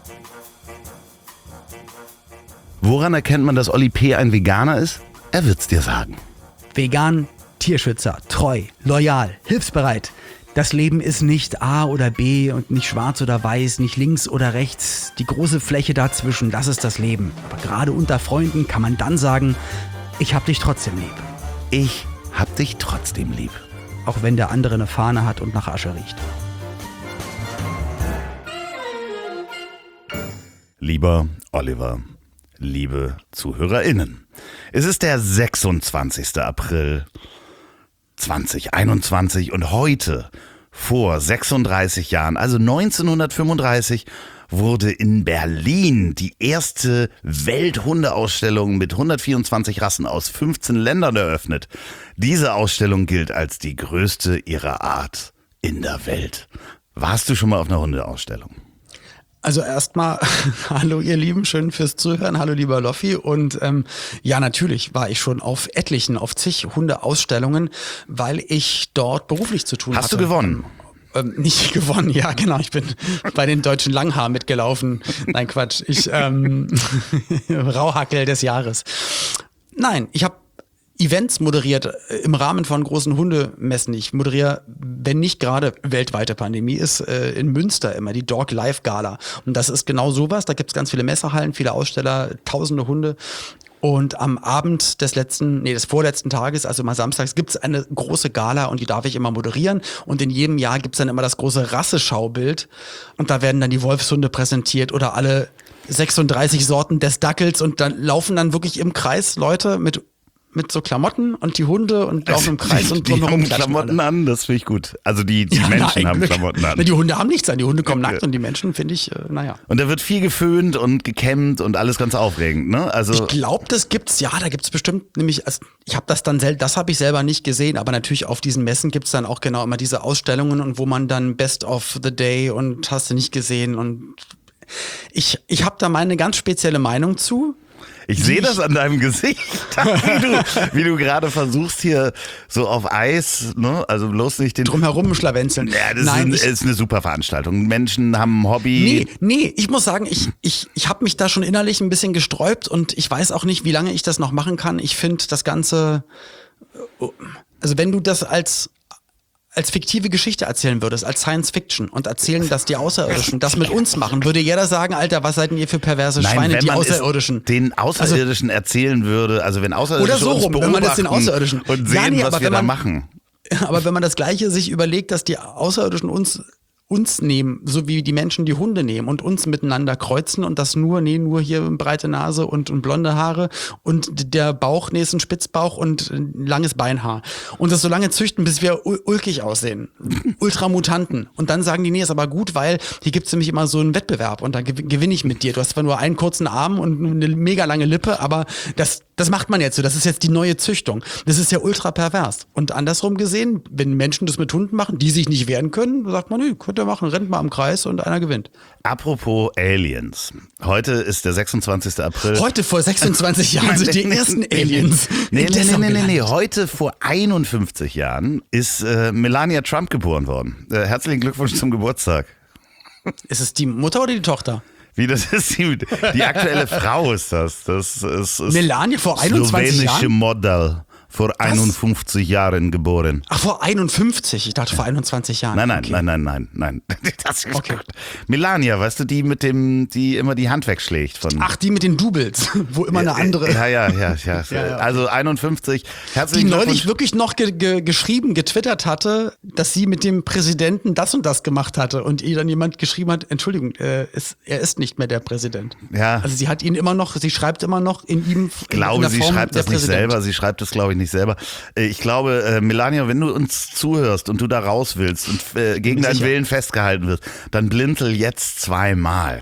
Woran erkennt man, dass Olli P. ein Veganer ist? Er wird's dir sagen. Vegan, Tierschützer, treu, loyal, hilfsbereit. Das Leben ist nicht A oder B und nicht schwarz oder weiß, nicht links oder rechts. Die große Fläche dazwischen, das ist das Leben. Aber gerade unter Freunden kann man dann sagen, ich hab dich trotzdem lieb. Ich hab dich trotzdem lieb. Auch wenn der andere eine Fahne hat und nach Asche riecht. Lieber Oliver, liebe ZuhörerInnen, es ist der 26. April 2021 und heute, vor 36 Jahren, also 1935, wurde in Berlin die erste Welthundeausstellung mit 124 Rassen aus 15 Ländern eröffnet. Diese Ausstellung gilt als die größte ihrer Art in der Welt. Warst du schon mal auf einer Hundeausstellung? Also erstmal, hallo ihr Lieben, schön fürs Zuhören, hallo lieber Loffi und ja natürlich war ich schon auf etlichen, auf zig Hundeausstellungen, weil ich dort beruflich zu tun hatte. Hast du gewonnen? Nicht gewonnen, ja genau, ich bin bei den deutschen Langhaar mitgelaufen, nein Quatsch, Rauhackel des Jahres. Nein, ich habe Events moderiert im Rahmen von großen Hundemessen. Ich moderiere, wenn nicht gerade weltweite Pandemie ist, in Münster immer die Dog Life Gala. Und das ist genau sowas. Da gibt's ganz viele Messehallen, viele Aussteller, tausende Hunde. Und am Abend des vorletzten Tages, also mal samstags, gibt's eine große Gala und die darf ich immer moderieren. Und in jedem Jahr gibt's dann immer das große Rasseschaubild. Und da werden dann die Wolfshunde präsentiert oder alle 36 Sorten des Dackels. Und dann laufen dann wirklich im Kreis Leute mit so Klamotten und die Hunde und laufen im Kreis und die drumherum haben Klamotten an, das finde ich gut. Also die Menschen haben Klamotten an. Die Hunde haben nichts an, die Hunde kommen nackt und die Menschen finde ich, naja. Und da wird viel geföhnt und gekämmt und alles ganz aufregend, ne? Also ich glaube, da gibt's bestimmt, nämlich, also ich habe das habe ich selber nicht gesehen, aber natürlich auf diesen Messen gibt's dann auch genau immer diese Ausstellungen und wo man dann Best of the Day und hast du nicht gesehen und ich habe da meine ganz spezielle Meinung zu. Ich sehe das an deinem Gesicht, wie du gerade versuchst hier so auf Eis, ne? Also bloß nicht den drumherum schlawenzeln. Ja, das ist eine super Veranstaltung. Menschen haben ein Hobby. Nee, ich muss sagen, ich habe mich da schon innerlich ein bisschen gesträubt und ich weiß auch nicht, wie lange ich das noch machen kann. Ich finde das Ganze, also wenn du das als fiktive Geschichte erzählen würdest, als Science Fiction und erzählen, dass die Außerirdischen das mit uns machen, würde jeder sagen, Alter, was seid denn ihr für perverse Schweine, die Außerirdischen? Den Außerirdischen erzählen würde, also wenn Außerirdische oder so rum, uns beobachten wenn man das den Außerirdischen und sehen, was wir da machen. Aber wenn man das Gleiche sich überlegt, dass die Außerirdischen uns nehmen, so wie die Menschen die Hunde nehmen und uns miteinander kreuzen und das nur hier breite Nase und blonde Haare und der Bauch, ist ein Spitzbauch und ein langes Beinhaar. Und das so lange züchten, bis wir ulkig aussehen. Ultramutanten. Und dann sagen die, nee, ist aber gut, weil hier gibt's nämlich immer so einen Wettbewerb und da gewinne ich mit dir. Du hast zwar nur einen kurzen Arm und eine mega lange Lippe, aber das macht man jetzt so. Das ist jetzt die neue Züchtung. Das ist ja ultra pervers. Und andersrum gesehen, wenn Menschen das mit Hunden machen, die sich nicht wehren können, sagt man, könnt ihr machen, rennt mal im Kreis und einer gewinnt. Apropos Aliens. Heute ist der 26. April. Heute vor 26 Jahren sind die ersten Aliens. Nee. Heute vor 51 Jahren ist Melania Trump geboren worden. Herzlichen Glückwunsch zum Geburtstag. Ist es die Mutter oder die Tochter? Wie, das ist die aktuelle Frau ist das. Das ist Melania vor 21 Jahren? Slowenische Model. Vor 51 Jahren geboren. Ach, vor 51? Ich dachte vor 21 Jahren. Nein. Das ist okay. Melania, weißt du, die immer die Hand wegschlägt. Ach, die mit den Doubles, wo immer eine andere. Ja. Also 51. Die neulich wirklich noch getwittert hatte, dass sie mit dem Präsidenten das und das gemacht hatte und ihr dann jemand geschrieben hat, Entschuldigung, er ist nicht mehr der Präsident. Ja. Also sie schreibt immer noch in ihm. Ich glaube, sie schreibt das nicht selber. Sie schreibt das, glaube ich, nicht selber. Ich glaube, Melania, wenn du uns zuhörst und du da raus willst und gegen deinen Willen festgehalten wirst, dann blinzel jetzt zweimal.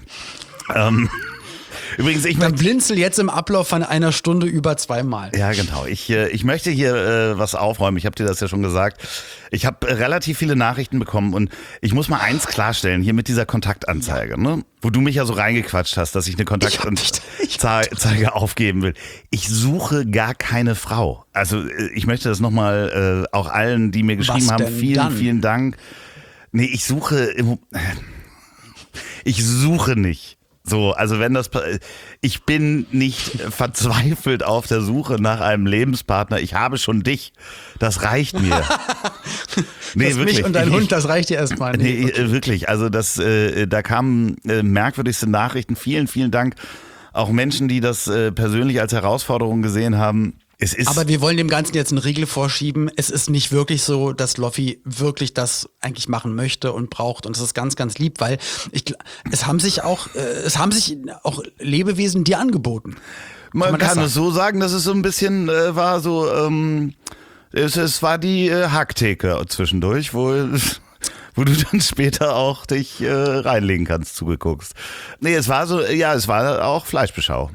Übrigens, dann blinzel jetzt im Ablauf von einer Stunde über zweimal. Ja, genau. Ich möchte hier was aufräumen. Ich habe dir das ja schon gesagt. Ich habe relativ viele Nachrichten bekommen und ich muss mal eins klarstellen, hier mit dieser Kontaktanzeige, ne? Wo du mich ja so reingequatscht hast, dass ich eine Kontaktanzeige aufgeben will. Ich suche gar keine Frau. Also ich möchte das nochmal auch allen, die mir geschrieben haben, vielen Dank. Nee, ich suche nicht So, also wenn das, ich bin nicht verzweifelt auf der Suche nach einem Lebenspartner. Ich habe schon dich. Das reicht mir. Nee, das wirklich. Mich und dein Hund, das reicht dir erstmal. Nee, okay. Wirklich. Also da kamen merkwürdigste Nachrichten. Vielen, vielen Dank. Auch Menschen, die das persönlich als Herausforderung gesehen haben. Aber wir wollen dem Ganzen jetzt einen Riegel vorschieben. Es ist nicht wirklich so, dass Loffi wirklich das eigentlich machen möchte und braucht. Und es ist ganz, ganz lieb, weil es haben sich auch Lebewesen dir angeboten. Man kann es so sagen, dass es so ein bisschen war so, es war die Hacktheke zwischendurch, wo du dann später auch dich reinlegen kannst, zugeguckst. Nee, es war so, ja, es war auch Fleischbeschau.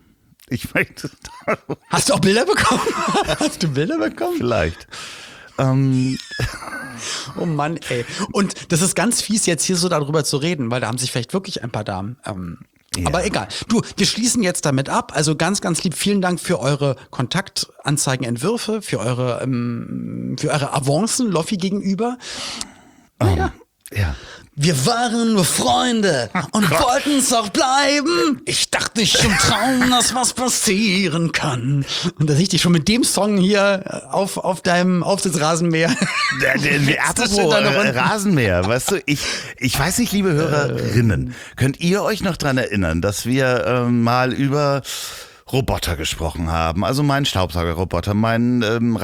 Hast du auch Bilder bekommen? Hast du Bilder bekommen? Vielleicht. Oh Mann, ey. Und das ist ganz fies, jetzt hier so darüber zu reden, weil da haben sich vielleicht wirklich ein paar Damen. Ja. Aber egal. Du, wir schließen jetzt damit ab. Also ganz, ganz lieb, vielen Dank für eure Kontaktanzeigenentwürfe, für eure Avancen Loffi gegenüber. Ja. Wir waren nur Freunde und wollten es auch bleiben. Ich dachte ich im Traum, dass was passieren kann. Und da sehe ich dich schon mit dem Song hier auf deinem Aufsitzrasenmäher. Apropos Rasenmäher, weißt du, ich weiß nicht, liebe Hörerinnen, könnt ihr euch noch dran erinnern, dass wir mal über Roboter gesprochen haben, also meinen Staubsaugerroboter, meinen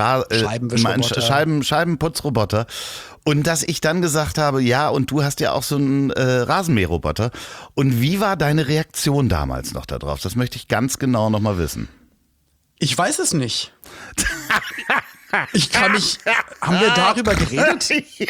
Scheibenputzroboter. Und dass ich dann gesagt habe, ja, und du hast ja auch so einen Rasenmäherroboter. Und wie war deine Reaktion damals noch darauf? Das möchte ich ganz genau noch mal wissen. Ich weiß es nicht. Haben wir darüber geredet? Ich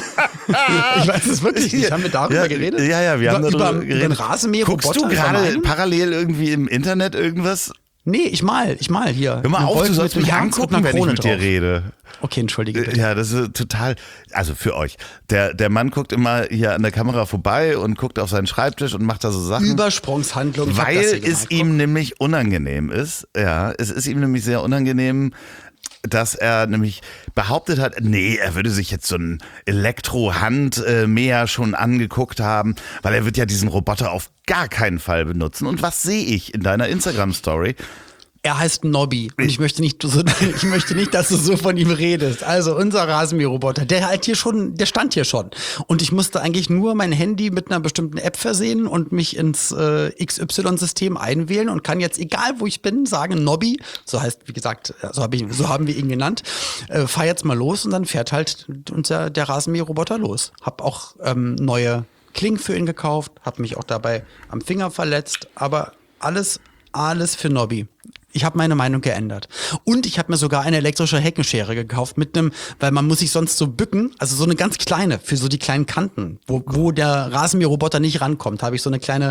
weiß es wirklich nicht. Haben wir darüber geredet? Ja, wir haben darüber geredet. Über den Rasenmäherroboter. Guckst du gerade parallel irgendwie im Internet irgendwas? Nee, ich mal hier. Hör mal auf, du sollst mich angucken, wenn ich mit dir rede. Okay, entschuldige bitte. Ja, das ist total, also für euch. Der Mann guckt immer hier an der Kamera vorbei und guckt auf seinen Schreibtisch und macht da so Sachen. Übersprungshandlung. Weil es ihm nämlich unangenehm ist. Ja, es ist ihm nämlich sehr unangenehm, dass er nämlich behauptet hat, nee, er würde sich jetzt so ein Elektro-Handmäher schon angeguckt haben, weil er wird ja diesen Roboter auf gar keinen Fall benutzen. Und was sehe ich in deiner Instagram-Story? Er heißt Nobby und ich möchte nicht, dass du so von ihm redest. Also unser Rasenmäherroboter, der stand hier schon. Und ich musste eigentlich nur mein Handy mit einer bestimmten App versehen und mich ins XY-System einwählen und kann jetzt, egal wo ich bin, sagen Nobby, so heißt, wie gesagt, so haben wir ihn genannt, fahr jetzt mal los und dann fährt halt der Rasenmäherroboter los. Hab auch neue Klingen für ihn gekauft, hab mich auch dabei am Finger verletzt, aber alles für Nobby. Ich habe meine Meinung geändert. Und ich habe mir sogar eine elektrische Heckenschere gekauft weil man muss sich sonst so bücken, also so eine ganz kleine, für so die kleinen Kanten, wo der Rasenmäherroboter nicht rankommt, habe ich so eine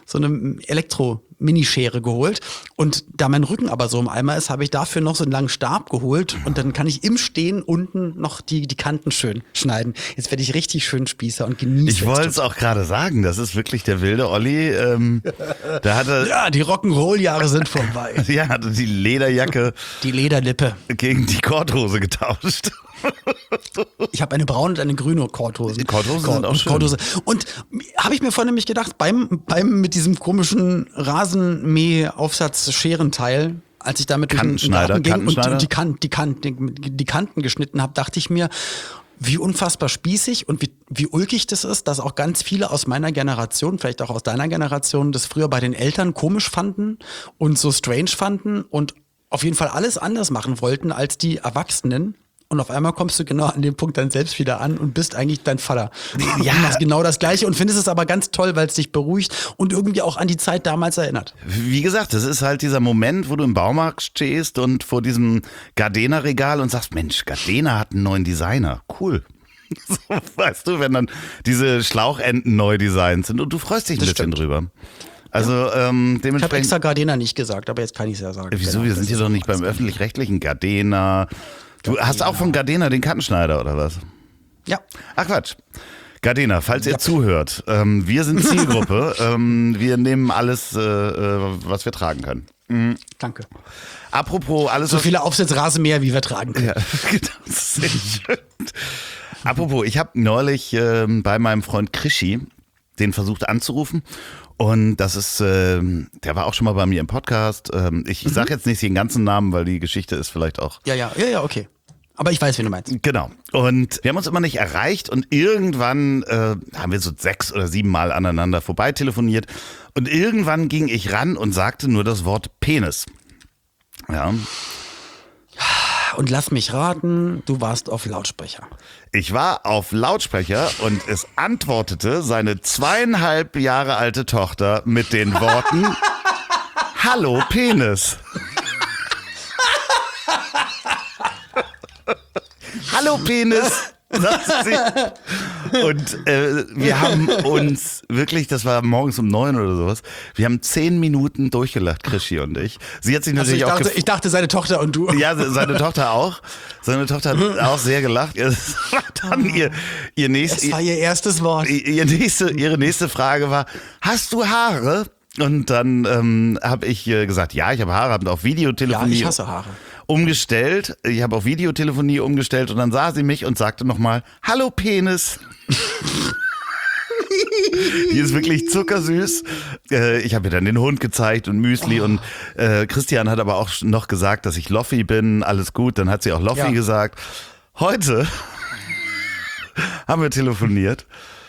Elektro-Minischere geholt. Und da mein Rücken aber so im Eimer ist, habe ich dafür noch so einen langen Stab geholt und dann kann ich im Stehen unten noch die Kanten schön schneiden. Jetzt werde ich richtig schön Spießer und genieße. Ich wollte es auch gerade sagen, das ist wirklich der wilde Olli. Ja, die Rock'n'Roll-Jahre sind vorbei. Ja, hatte die Lederjacke. Die Lederlippe. Gegen die Korthose getauscht. Ich habe eine braune und eine grüne Korthose. Die Korthosen sind auch schön. Korthose. Und habe ich mir vorhin nämlich gedacht, beim mit diesem komischen Rasenmäh-Aufsatz-Scherenteil, als ich damit durch den Garten ging und die Kanten geschnitten habe, dachte ich mir, wie unfassbar spießig und wie ulkig das ist, dass auch ganz viele aus meiner Generation, vielleicht auch aus deiner Generation, das früher bei den Eltern komisch fanden und so strange fanden und auf jeden Fall alles anders machen wollten als die Erwachsenen. Und auf einmal kommst du genau an dem Punkt dann selbst wieder an und bist eigentlich dein Vater. Ja. Du machst genau das Gleiche und findest es aber ganz toll, weil es dich beruhigt und irgendwie auch an die Zeit damals erinnert. Wie gesagt, das ist halt dieser Moment, wo du im Baumarkt stehst und vor diesem Gardena-Regal und sagst, Mensch, Gardena hat einen neuen Designer. Cool. So, weißt du, wenn dann diese Schlauchenten neu designt sind und du freust dich ein bisschen drüber. Also dementsprechend. Ich habe extra Gardena nicht gesagt, aber jetzt kann ich es ja sagen. Wieso? Wir sind hier doch nicht beim öffentlich-rechtlichen Gardena. Du hast auch von Gardena den Kantenschneider, oder was? Ja. Ach Quatsch. Gardena, falls ihr zuhört, wir sind Zielgruppe. Wir nehmen alles, was wir tragen können. Danke. Apropos alles. So viele Aufsitzrasenmäher, wie wir tragen können. Ja, genau, das ist sehr schön. Apropos, ich habe neulich bei meinem Freund Krischi, den versucht anzurufen. Und das ist, der war auch schon mal bei mir im Podcast. Ich sage jetzt nicht den ganzen Namen, weil die Geschichte ist vielleicht auch. Ja, okay. Aber ich weiß, wen du meinst. Genau. Und wir haben uns immer nicht erreicht und irgendwann haben wir so 6 oder 7 Mal aneinander vorbei telefoniert und irgendwann ging ich ran und sagte nur das Wort Penis. Ja. Und lass mich raten, du warst auf Lautsprecher. Ich war auf Lautsprecher und es antwortete seine 2,5 Jahre alte Tochter mit den Worten Hallo Penis. Hallo Penis, sagt sie. Und wir haben uns wirklich, das war morgens um 9 oder sowas, wir haben 10 Minuten durchgelacht, Krischi und ich. Sie hat sich natürlich ich dachte, seine Tochter und du. Ja, seine Tochter auch. Seine Tochter hat auch sehr gelacht. Es war dann ihr nächstes. Das war ihr erstes Wort. Ihre nächste Frage war: Hast du Haare? Und dann habe ich gesagt, ja, ich habe Haare, habe auf Videotelefonie. Ja, ich hasse Haare. Umgestellt. Ich habe auf Videotelefonie umgestellt und dann sah sie mich und sagte nochmal: Hallo Penis. Die ist wirklich zuckersüß. Ich habe ihr dann den Hund gezeigt und Müsli und Christian hat aber auch noch gesagt, dass ich Loffi bin. Alles gut, dann hat sie auch Loffi gesagt. Heute haben wir telefoniert.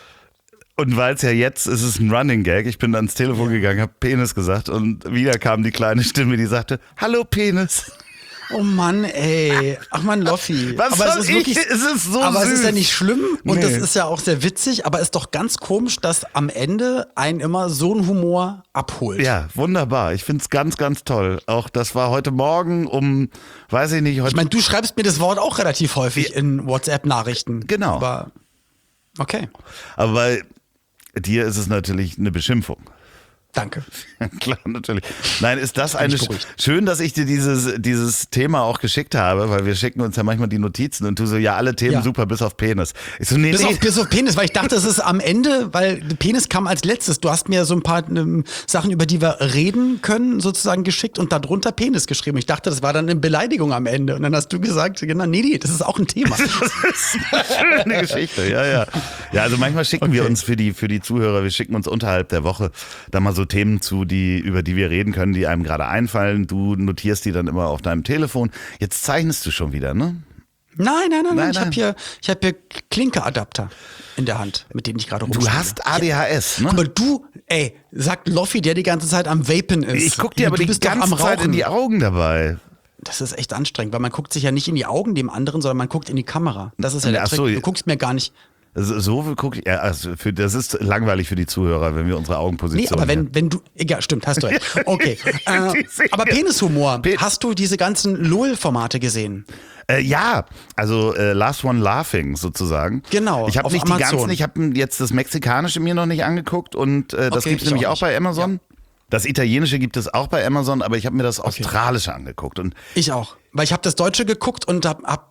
Und weil es ja jetzt ist es ein Running Gag, ich bin ans Telefon gegangen, habe Penis gesagt und wieder kam die kleine Stimme, die sagte: Hallo Penis. Oh Mann, ey. Ach man, Loffi. Was aber es ist wirklich, es ist so aber süß. Es ist ja nicht schlimm und Nee. das ist ja auch sehr witzig, aber es ist doch ganz komisch, dass am Ende einen immer so ein Humor abholt. Ja, wunderbar. Ich find's ganz, ganz toll. Auch das war heute Morgen weiß ich nicht, heute. Ich meine, du schreibst mir das Wort auch relativ häufig in WhatsApp-Nachrichten. Genau. Aber okay, Aber bei dir ist es natürlich eine Beschimpfung. danke. Klar, natürlich. Nein, ist das eine. mich beruhigt. Schön, dass ich dir dieses Thema auch geschickt habe, weil wir schicken uns ja manchmal die Notizen und du so, ja, alle Themen Ja. super, bis auf Penis. Ich so, nee. Bis auf Penis, weil ich dachte, es ist am Ende, weil Penis kam als letztes. Du hast mir so ein paar Sachen, über die wir reden können, sozusagen geschickt und darunter Penis geschrieben. Ich dachte, das war dann eine Beleidigung am Ende. Und dann hast du gesagt, genau, nee, das ist auch ein Thema. Das ist eine schöne Geschichte, ja. Ja, also manchmal schicken wir uns für die Zuhörer, wir schicken uns unterhalb der Woche da mal so Themen zu, über die wir reden können, die einem gerade einfallen. Du notierst die dann immer auf deinem Telefon. Jetzt zeichnest du schon wieder, ne? Nein. Nein. Ich habe hier Klinkeadapter in der Hand, mit denen ich gerade Du rumspiele. hast ADHS, ne? Aber du, sagt Loffi, der die ganze Zeit am Vapen ist. Ich guck dir aber du die bist doch ganze am Zeit in Rauchen. die Augen dabei. Das ist echt anstrengend, weil man guckt sich ja nicht in die Augen dem anderen, sondern man guckt in die Kamera. Das ist ja der Ach Trick. so, Du guckst mir gar nicht. So gucke ich, das ist langweilig für die Zuhörer, wenn wir unsere Nee, Augenposition. aber wenn du, egal, stimmt, hast du recht. Okay. Aber Penishumor, hast du diese ganzen LOL-Formate gesehen? Ja, also Last One Laughing sozusagen. Genau, Ich habe auf nicht die Amazon. ganzen, ich habe jetzt das Mexikanische mir noch nicht angeguckt und das Okay, gibt's ich nämlich auch auch bei nicht. Amazon. Das Italienische gibt es auch bei Amazon, aber ich habe mir das Australische angeguckt. Und Ich auch. Weil ich habe das Deutsche geguckt und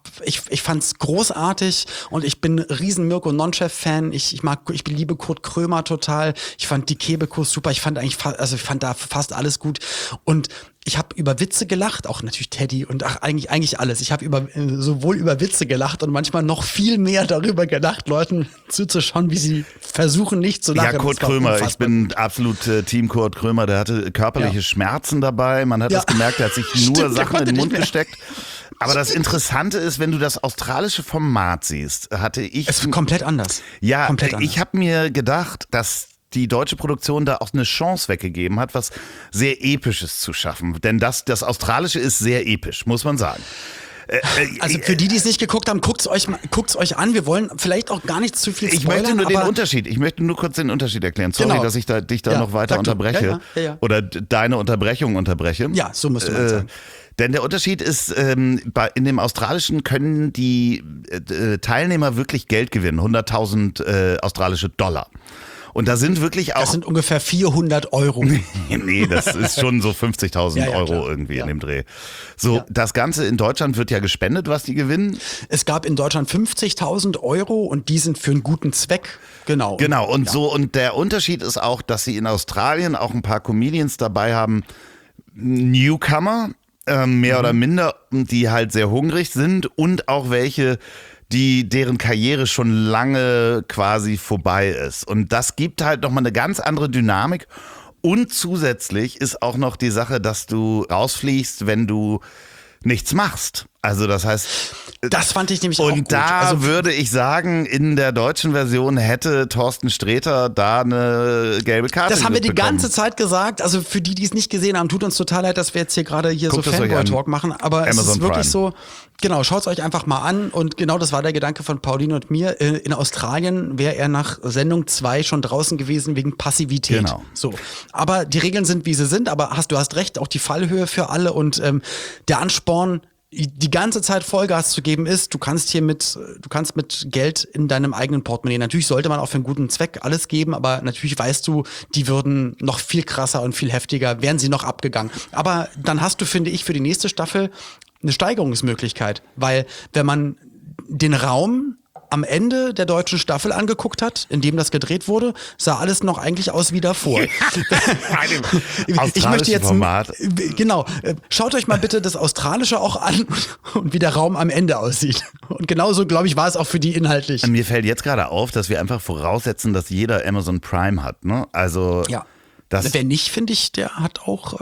ich fand's großartig und ich bin ein riesen Mirko Nonchef-Fan. Ich liebe Kurt Krömer total. Ich fand die Kebekus super. Ich fand da fast alles gut. Und ich habe über Witze gelacht, auch natürlich Teddy und eigentlich alles. Ich habe sowohl über Witze gelacht und manchmal noch viel mehr darüber gelacht, Leuten zuzuschauen, wie sie versuchen nicht zu lachen. ja, Kurt Das war Krömer, ich unfassbar. bin absolut Team Kurt Krömer, der hatte körperliche Schmerzen dabei. Man hat Ja. das gemerkt, er hat sich Stimmt, nur der Sachen in konnte den nicht Mund mehr. gesteckt. Aber das Interessante ist, wenn du das australische Format siehst, hatte ich. Es ist komplett anders. Ja, komplett anders. ich habe mir gedacht, dass die deutsche Produktion da auch eine Chance weggegeben hat, was sehr Episches zu schaffen. Denn das Australische ist sehr episch, muss man sagen. Also für die es nicht geguckt haben, guckt's euch an. Wir wollen vielleicht auch gar nicht zu viel Ich spoilern, möchte nur den aber Unterschied. Ich möchte nur kurz den Unterschied erklären. Sorry, Genau. dass ich dich da Ja, noch weiter sag du. unterbreche. Ja. Oder deine Unterbrechung unterbreche. Ja, so müsste man sagen. Denn der Unterschied ist, in dem Australischen können die Teilnehmer wirklich Geld gewinnen. 100.000 australische Dollar. Und da sind wirklich auch. Das sind ungefähr 400 Euro. Nee, das ist schon so 50.000 Ja, Euro klar. irgendwie Ja. in dem Dreh. So, Ja. das Ganze in Deutschland wird ja gespendet, was die gewinnen. Es gab in Deutschland 50.000 Euro und die sind für einen guten Zweck. Genau. Genau, und der Unterschied ist auch, dass sie in Australien auch ein paar Comedians dabei haben, Newcomer, mehr oder minder, die halt sehr hungrig sind und auch welche, deren Karriere schon lange quasi vorbei ist. Und das gibt halt nochmal eine ganz andere Dynamik. Und zusätzlich ist auch noch die Sache, dass du rausfliegst, wenn du nichts machst. Also das heißt... Das fand ich nämlich auch gut. Und da würde ich sagen, in der deutschen Version hätte Thorsten Sträter da eine gelbe Karte Das haben wir die bekommen. ganze Zeit gesagt. Also für die, die es nicht gesehen haben, tut uns total leid, dass wir jetzt hier gerade Guckt so es euch an. Fanboy-Talk machen. Aber es Amazon ist wirklich Prime. so, genau, schaut es euch einfach mal an. Und genau das war der Gedanke von Pauline und mir. In Australien wäre er nach Sendung 2 schon draußen gewesen wegen Passivität. Genau. So. Aber die Regeln sind, wie sie sind. Aber du hast recht, auch die Fallhöhe für alle und der Ansporn, die ganze Zeit Vollgas zu geben ist, du kannst mit Geld in deinem eigenen Portemonnaie. Natürlich sollte man auch für einen guten Zweck alles geben, aber natürlich weißt du, die würden noch viel krasser und viel heftiger, wären sie noch abgegangen. Aber dann hast du, finde ich, für die nächste Staffel eine Steigerungsmöglichkeit, weil wenn man den Raum am Ende der deutschen Staffel angeguckt hat, in dem das gedreht wurde, sah alles noch eigentlich aus wie davor. Ich möchte jetzt Format. Genau, schaut euch mal bitte das Australische auch an und wie der Raum am Ende aussieht. Und genauso, glaube ich, war es auch für die inhaltlich. Mir fällt jetzt gerade auf, dass wir einfach voraussetzen, dass jeder Amazon Prime hat. Ne? Also Ja. das, Wer nicht, finde ich, der hat auch...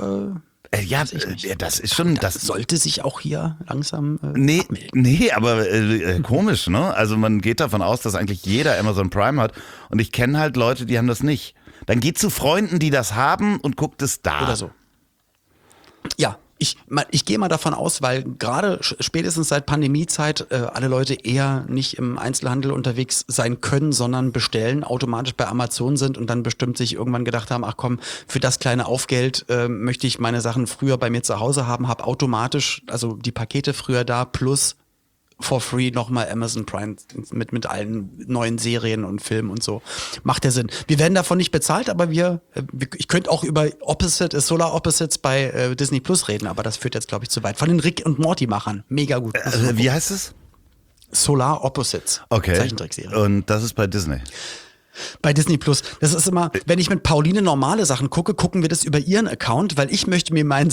das ist schon... Das sollte sich auch hier langsam Nee, abmelden. nee, aber komisch, ne? Also man geht davon aus, dass eigentlich jeder Amazon Prime hat. Und ich kenne halt Leute, die haben das nicht. Dann geht zu Freunden, die das haben und guckt es da. Oder so. Ja, ich gehe mal davon aus, weil gerade spätestens seit Pandemiezeit alle Leute eher nicht im Einzelhandel unterwegs sein können, sondern bestellen, automatisch bei Amazon sind und dann bestimmt sich irgendwann gedacht haben, ach komm, für das kleine Aufgeld möchte ich meine Sachen früher bei mir zu Hause haben, habe automatisch, also die Pakete früher da, plus for free nochmal Amazon Prime mit allen neuen Serien und Filmen und so. Macht ja Sinn. Wir werden davon nicht bezahlt, aber ich könnte auch über Solar Opposites bei Disney Plus reden, aber das führt jetzt, glaube ich, zu weit. Von den Rick und Morty Machern. Mega gut. Wie heißt es? Solar Opposites. Okay. Zeichentrickserie. Und das ist bei Disney. Bei Disney Plus. Das ist immer, wenn ich mit Pauline normale Sachen gucke, gucken wir das über ihren Account, weil ich möchte mir meinen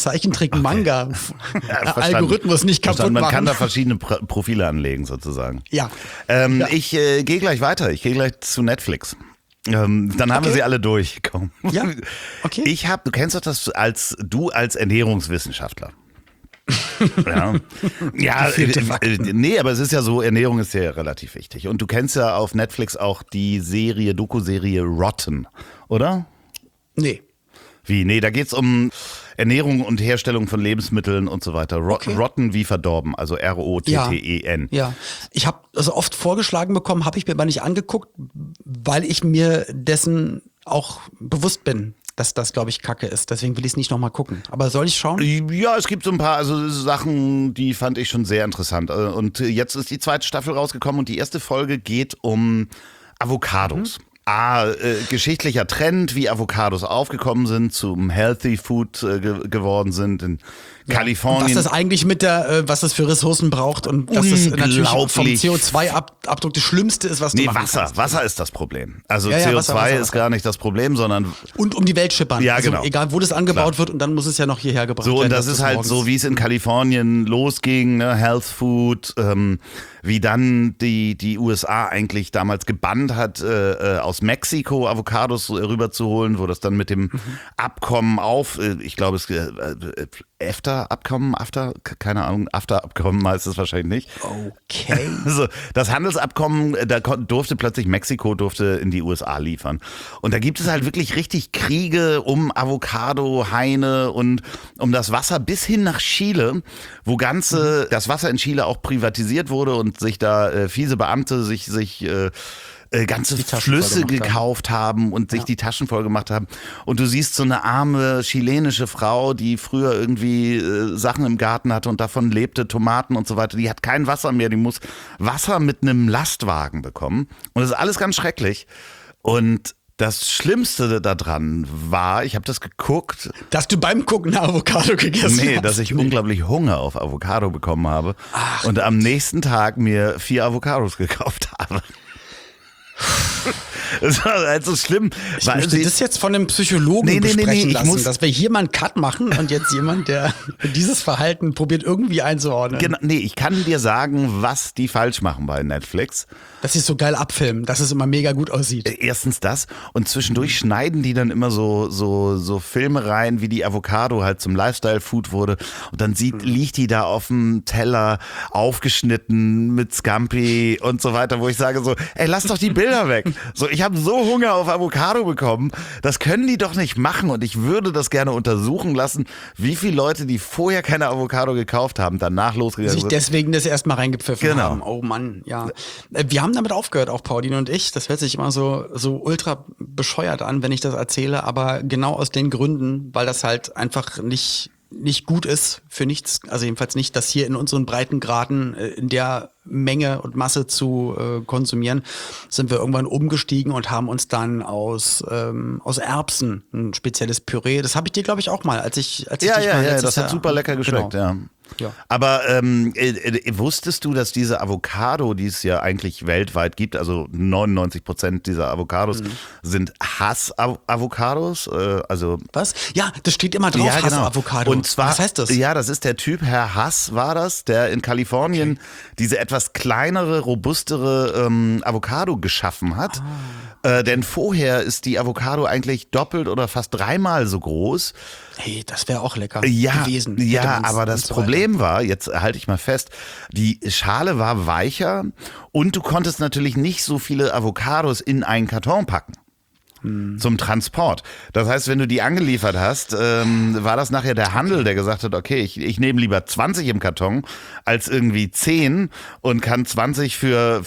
Zeichentrick-Manga-Algorithmus nicht kaputt Verstanden. Man machen. kann da verschiedene Profile anlegen sozusagen. Ja. Ich gehe gleich weiter. Ich gehe gleich zu Netflix. Dann haben wir sie alle durch. Komm. Ja, okay. Du kennst doch das als Ernährungswissenschaftler. Ja, nee, aber es ist ja so, Ernährung ist ja relativ wichtig. Und du kennst ja auf Netflix auch die Doku-Serie Rotten, oder? Nee. Wie? Nee, da geht's um Ernährung und Herstellung von Lebensmitteln und so weiter. Rotten wie verdorben, also R-O-T-T-E-N. Ja, ich habe also oft vorgeschlagen bekommen, habe ich mir aber nicht angeguckt, weil ich mir dessen auch bewusst bin, dass das, glaube ich, Kacke ist. Deswegen will ich es nicht nochmal gucken. Aber soll ich schauen? Ja, es gibt so ein paar Sachen, die fand ich schon sehr interessant. Und jetzt ist die zweite Staffel rausgekommen und die erste Folge geht um Avocados. Geschichtlicher Trend, wie Avocados aufgekommen sind, zum Healthy Food geworden sind in Kalifornien. Und was das eigentlich was das für Ressourcen braucht und dass das natürlich vom CO2-Abdruck das Schlimmste ist, was du machen kannst. Wasser ist das Problem. Also Ja, CO2 Wasser. ist gar nicht das Problem, sondern... Und um die Welt schippern. Ja, also genau. egal, wo das angebaut wird und dann muss es ja noch hierher gebracht werden. So, und das dass ist halt morgens- so, wie es in Kalifornien losging, ne? Health Food, wie dann die USA eigentlich damals gebannt hat, aus Mexiko Avocados rüberzuholen, wo das dann mit dem Abkommen ich glaube, es EFTA-Abkommen, keine Ahnung, AFTA-Abkommen heißt es wahrscheinlich nicht. Okay. Also das Handelsabkommen, da durfte plötzlich Mexiko in die USA liefern. Und da gibt es halt wirklich richtig Kriege um Avocado, Haine und um das Wasser bis hin nach Chile, wo das Wasser in Chile auch privatisiert wurde und sich da fiese Beamte sich ganze Flüsse gekauft haben und sich die Taschen voll gemacht haben. Und du siehst so eine arme chilenische Frau, die früher irgendwie Sachen im Garten hatte und davon lebte, Tomaten und so weiter. Die hat kein Wasser mehr, die muss Wasser mit einem Lastwagen bekommen. Und das ist alles ganz schrecklich. Und das Schlimmste daran war, ich habe das geguckt. Dass du beim Gucken eine Avocado gegessen hast. Nee, dass ich unglaublich Hunger auf Avocado bekommen habe. Und am nächsten Tag mir 4 Avocados gekauft habe. Das war halt so schlimm. Ich möchte das jetzt von einem Psychologen besprechen lassen, dass wir hier mal einen Cut machen und jetzt jemand, der dieses Verhalten probiert irgendwie einzuordnen. Genau, nee, ich kann dir sagen, was die falsch machen bei Netflix. Dass sie es so geil abfilmen, dass es immer mega gut aussieht. Erstens das und zwischendurch schneiden die dann immer so Filme rein, wie die Avocado halt zum Lifestyle-Food wurde und dann liegt die da auf dem Teller aufgeschnitten mit Scampi und so weiter, wo ich sage so, ey, lass doch die Bilder weg. So, ich habe so Hunger auf Avocado bekommen, das können die doch nicht machen und ich würde das gerne untersuchen lassen, wie viele Leute, die vorher keine Avocado gekauft haben, danach losgegangen sind. Sich deswegen das erstmal reingepfiffen haben. Genau. Oh Mann, ja. Wir haben damit aufgehört, auch Pauline und ich. Das hört sich immer so ultra bescheuert an, wenn ich das erzähle, aber genau aus den Gründen, weil das halt einfach nicht gut ist für nichts, also jedenfalls nicht, das hier in unseren Breitengraden in der Menge und Masse zu konsumieren, sind wir irgendwann umgestiegen und haben uns dann aus Erbsen ein spezielles Püree, das habe ich dir, glaube ich, auch mal, als ich dich mal das hat super lecker geschmeckt, genau. ja. Ja. Aber wusstest du, dass diese Avocado, die es ja eigentlich weltweit gibt, also 99% dieser Avocados sind Hass-Avocados? Also Was? Ja, das steht immer drauf, ja, genau. Hass-Avocado. Und zwar, was heißt das? Ja, das ist der Typ, Herr Hass war das, der in Kalifornien diese etwas kleinere, robustere Avocado geschaffen hat. Denn vorher ist die Avocado eigentlich doppelt oder fast dreimal so groß. Hey, das wäre auch lecker Ja, gewesen. aber das Problem war, jetzt halte ich mal fest, die Schale war weicher und du konntest natürlich nicht so viele Avocados in einen Karton packen. Zum Transport. Das heißt, wenn du die angeliefert hast, war das nachher der Handel, der gesagt hat, okay, ich nehme lieber 20 im Karton als irgendwie 10 und kann 20 für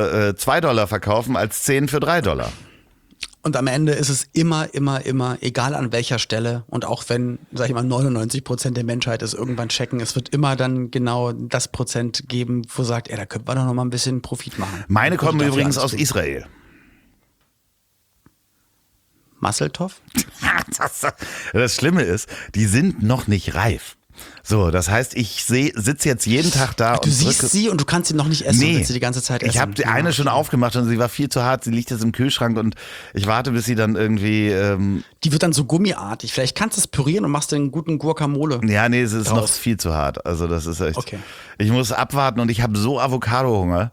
$2 verkaufen als 10 für $3. Und am Ende ist es immer, egal an welcher Stelle und auch wenn, sag ich mal, 99% der Menschheit es irgendwann checken, es wird immer dann genau das Prozent geben, wo sagt, da könnte man doch noch mal ein bisschen Profit machen. Meine kommen übrigens aus Israel. Masseltoff? Das Schlimme ist, die sind noch nicht reif. So, das heißt, ich sitze jetzt jeden Tag da Du siehst sie und du kannst sie noch nicht essen, willst sie die ganze Zeit essen. Ich habe die eine schon aufgemacht und sie war viel zu hart, sie liegt jetzt im Kühlschrank und ich warte, bis sie dann irgendwie... Die wird dann so gummiartig, vielleicht kannst du es pürieren und machst einen guten Guacamole. Ja, nee, es ist noch viel zu hart, also das ist echt... Okay. Ich muss abwarten und ich habe so Avocado-Hunger.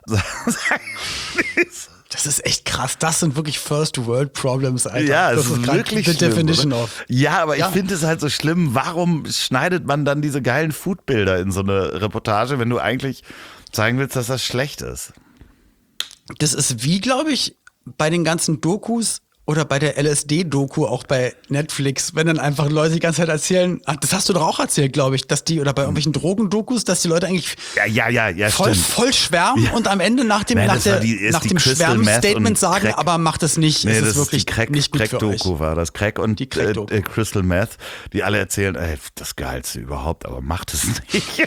Das ist echt krass. Das sind wirklich First World Problems, Alter. Ja, es das ist wirklich the schlimm. Definition Oder? of. Ja, aber ich finde es halt so schlimm. Warum schneidet man dann diese geilen Foodbilder in so eine Reportage, wenn du eigentlich zeigen willst, dass das schlecht ist? Das ist wie, glaube ich, bei den ganzen Dokus oder bei der LSD-Doku auch bei Netflix, wenn dann einfach Leute die ganze Zeit erzählen, das hast du doch auch erzählt, glaube ich, dass die, oder bei irgendwelchen Drogendokus, dass die Leute eigentlich voll schwärmen und am Ende nach dem Schwärmstatement sagen, Crack. aber macht es nicht, Nee, es das ist wirklich die nicht gut für euch. Crack-Doku war das. Crack und Die Crack-Doku. Crystal Meth, die alle erzählen, ey, das Geilste überhaupt, aber macht es nicht.